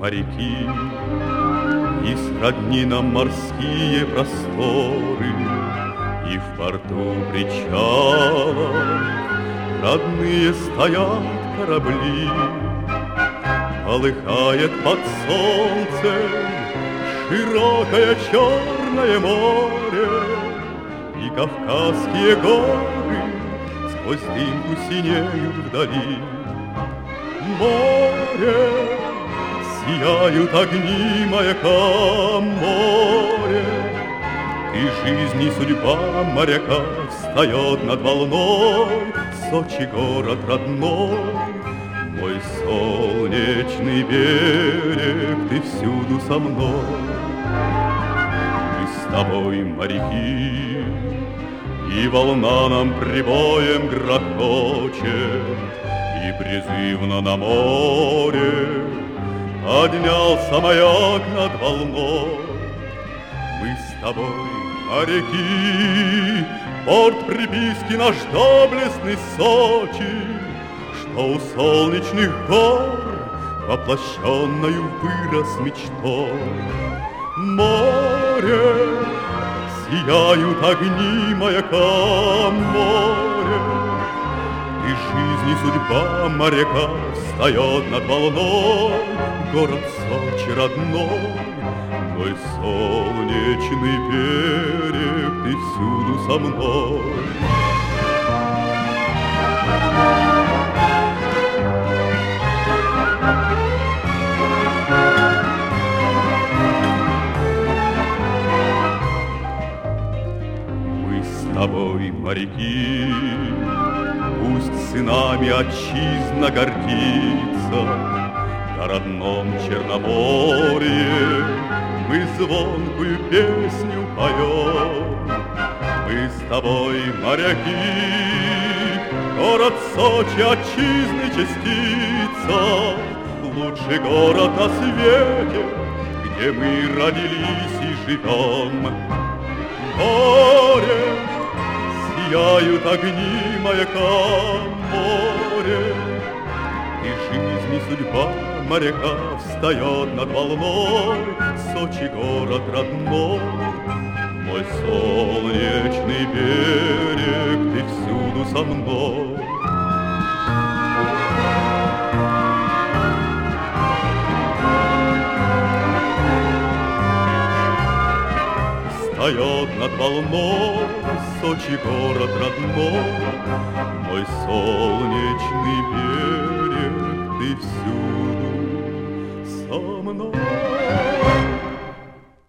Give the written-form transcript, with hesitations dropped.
моряки, и сродни нам морские просторы, и в порту причала родные стоят корабли. Полыхает под солнцем широкое черное море, и Кавказские горы сквозь дымку синеют вдали. Море, сияют огни маяка, море, и жизнь и судьба моряка встает над волной. Сочи город родной, мой солнечный берег, ты всюду со мной. Мы с тобой моряки, и волна нам прибоем грохочет, и призывно на море поднялся маяк над волной. Мы с тобой моряки, порт приписки наш доблестный Сочи, что у солнечных гор воплощенною вырос мечтой. Море, сияют огни маяка, море, и жизнь и судьба моряка встает над волной. Город Сочи родной, мой солнечный берег, ты всюду со мной. Мы с тобой моряки, пусть сынами отчизна гордится, на родном Черноморье мы звонкую песню поем. Мы с тобой моряки, город Сочи отчизны частица, лучший город на свете, где мы родились и живем. Море, сияют огни маяка, море, и жизнь и судьба моряка встает над волной. Сочи город родной, мой солнечный берег, ты всюду со мной. Встает над волной Сочи город родной, мой солнечный берег, ты всюду со мной.